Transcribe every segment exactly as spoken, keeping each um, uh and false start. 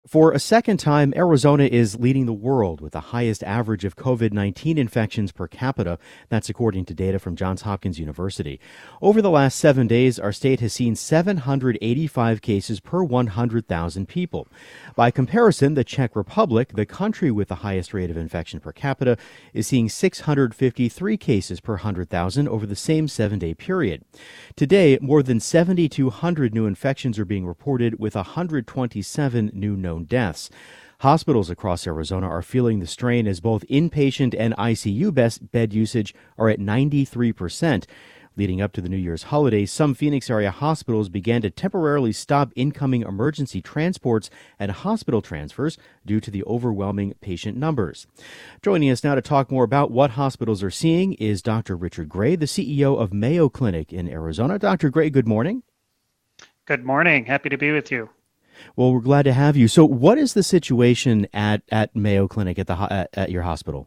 For a second time, Arizona is leading the world with the highest average of COVID nineteen infections per capita. That's according to data from Johns Hopkins University. Over the last seven days, our state has seen seven hundred eighty-five cases per one hundred thousand people. By comparison, the Czech Republic, the country with the highest rate of infection per capita, is seeing six hundred fifty-three cases per one hundred thousand over the same seven-day period. Today, more than seven thousand two hundred new infections are being reported, with one hundred twenty-seven new known deaths. Hospitals across Arizona are feeling the strain as both inpatient and I C U bed usage are at ninety-three percent. Leading up to the New Year's holidays, some Phoenix area hospitals began to temporarily stop incoming emergency transports and hospital transfers due to the overwhelming patient numbers. Joining us now to talk more about what hospitals are seeing is Doctor Richard Gray, the C E O of Mayo Clinic in Arizona. Doctor Gray, good morning. Good morning. Happy to be with you. Well, we're glad to have you. So what is the situation at, at Mayo Clinic at the at, at your hospital?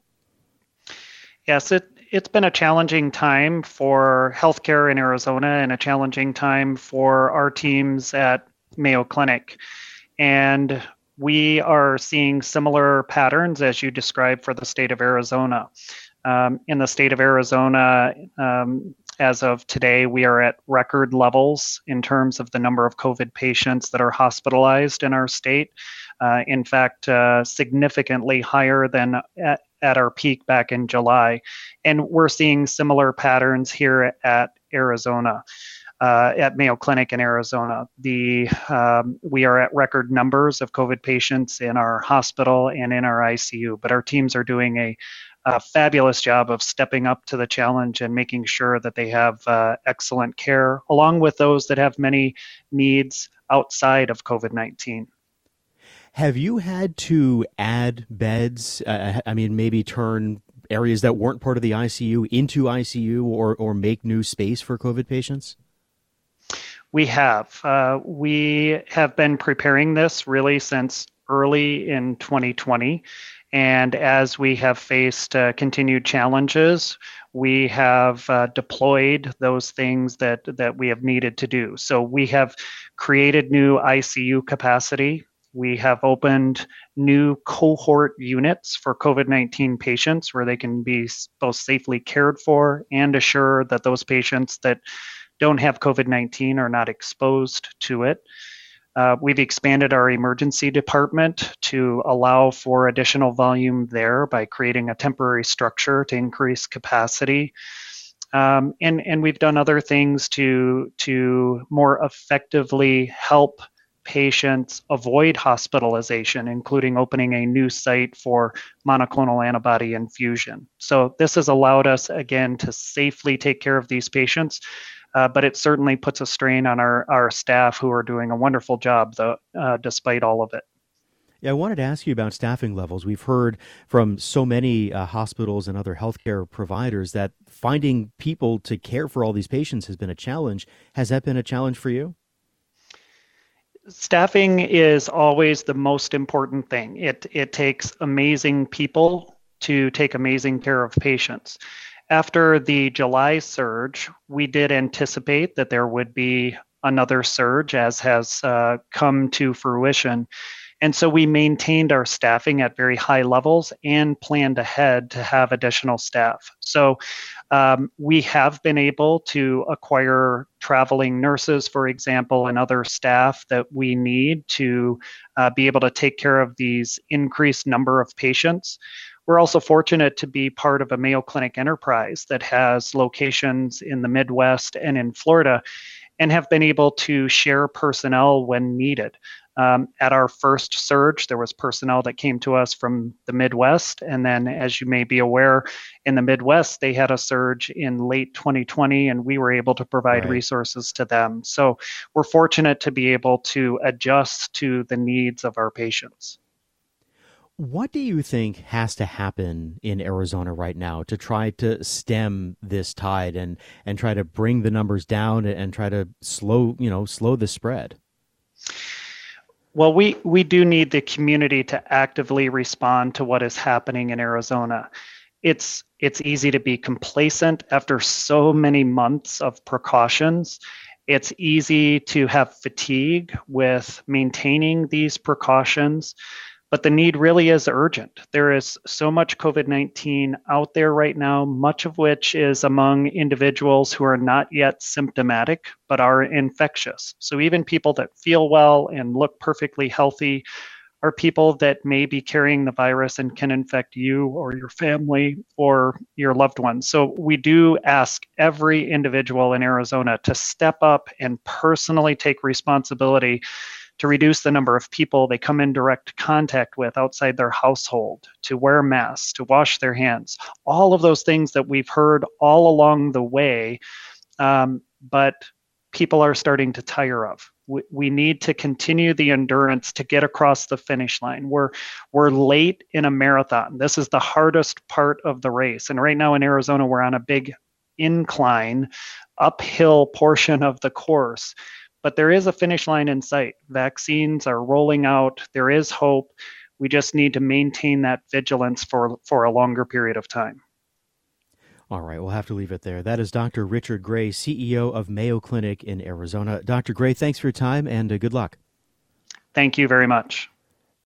Yes, it, it's been a challenging time for healthcare in Arizona and a challenging time for our teams at Mayo Clinic. And we are seeing similar patterns as you described for the state of Arizona. Um, in the state of Arizona, um, as of today, we are at record levels in terms of the number of COVID patients that are hospitalized in our state. Uh, in fact, uh, significantly higher than at, at our peak back in July. And we're seeing similar patterns here at Arizona, uh, at Mayo Clinic in Arizona. The um, we are at record numbers of COVID patients in our hospital and in our I C U, but our teams are doing a a fabulous job of stepping up to the challenge and making sure that they have uh, excellent care, along with those that have many needs outside of COVID nineteen. Have you had to add beds? Uh, I mean, maybe turn areas that weren't part of the I C U into I C U, or, or make new space for COVID patients? We have. Uh, we have been preparing this really since early in twenty twenty. And as we have faced uh, continued challenges, we have uh, deployed those things that, that we have needed to do. So we have created new I C U capacity. We have opened new cohort units for COVID nineteen patients where they can be both safely cared for and assure that those patients that don't have COVID nineteen are not exposed to it. Uh, we've expanded our emergency department to allow for additional volume there by creating a temporary structure to increase capacity. Um, and, and we've done other things to, to more effectively help patients avoid hospitalization, including opening a new site for monoclonal antibody infusion. So this has allowed us, again, to safely take care of these patients. Uh, but it certainly puts a strain on our, our staff, who are doing a wonderful job, though, uh, despite all of it. Yeah, I wanted to ask you about staffing levels. We've heard from so many uh, hospitals and other healthcare providers that finding people to care for all these patients has been a challenge. Has that been a challenge for you? Staffing is always the most important thing. It, it takes amazing people to take amazing care of patients. After the July surge, we did anticipate that there would be another surge, as has uh, come to fruition. And so we maintained our staffing at very high levels and planned ahead to have additional staff. So um, we have been able to acquire traveling nurses, for example, and other staff that we need to uh, be able to take care of these increased number of patients. We're also fortunate to be part of a Mayo Clinic enterprise that has locations in the Midwest and in Florida, and have been able to share personnel when needed. Um, at our first surge, there was personnel that came to us from the Midwest. And then, as you may be aware, in the Midwest, they had a surge in late twenty twenty, and we were able to provide Right. resources to them. So we're fortunate to be able to adjust to the needs of our patients. What do you think has to happen in Arizona right now to try to stem this tide and, and try to bring the numbers down and try to slow, you know, slow the spread? Well, we, we do need the community to actively respond to what is happening in Arizona. It's it's easy to be complacent after so many months of precautions. It's easy to have fatigue with maintaining these precautions, but the need really is urgent. There is so much COVID nineteen out there right now, much of which is among individuals who are not yet symptomatic, but are infectious. So even people that feel well and look perfectly healthy are people that may be carrying the virus and can infect you or your family or your loved ones. So we do ask every individual in Arizona to step up and personally take responsibility to reduce the number of people they come in direct contact with outside their household, to wear masks, to wash their hands, all of those things that we've heard all along the way, um, but people are starting to tire of. We, we need to continue the endurance to get across the finish line. We're, we're late in a marathon. This is the hardest part of the race. And right now in Arizona, we're on a big incline, uphill portion of the course. But there is a finish line in sight. Vaccines are rolling out. There is hope. We just need to maintain that vigilance for, for a longer period of time. All right, we'll have to leave it there. That is Doctor Richard Gray, C E O of Mayo Clinic in Arizona. Doctor Gray, thanks for your time and uh, good luck. Thank you very much.